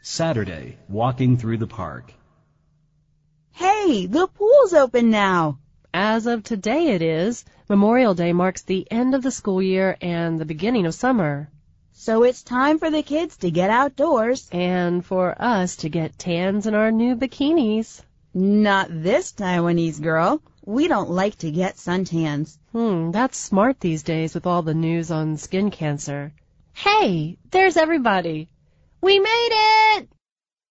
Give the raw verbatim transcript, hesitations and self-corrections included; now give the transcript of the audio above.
Saturday, walking through the park. Hey, the pool's open now. As of today it is. Memorial Day marks the end of the school year and the beginning of summer. So it's time for the kids to get outdoors. And for us to get tans in our new bikinis. Not this Taiwanese girl. We don't like to get suntans. Hmm, that's smart these days with all the news on skin cancer. Hey, there's everybody. We made it!